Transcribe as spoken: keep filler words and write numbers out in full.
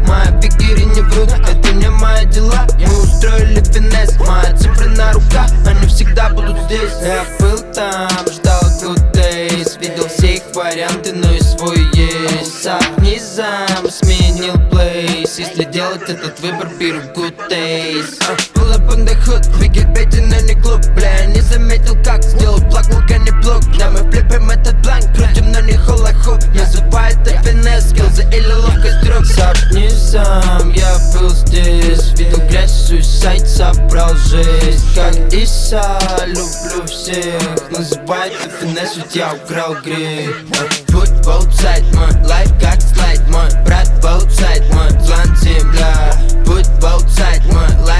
Мои бигири не врут, это не мои дела. Мы устроили финес, мои цифры на руках, они всегда будут здесь. Я был там, ждал good days, видел все их варианты, но и свой есть. Сад низам, сменил плейс. Если делать этот выбор, беру good days. Pull up on the hood, Википедия, но не клуб. Бля, не заметил, как сделал блок, лука не блок. Да, мы флипаем этот бланк, крутим, но не холоху. Называй это финес, скиллзы или ловкость друг. Сад низам, я был здесь, видел грязь, суицид, собрал жесть. Как Иса, люблю всех, называй это финес, ведь я украл грех. Путь both side, мой лайф как слайд, мой брат both side, мой план земля. Путь both side, мой лайф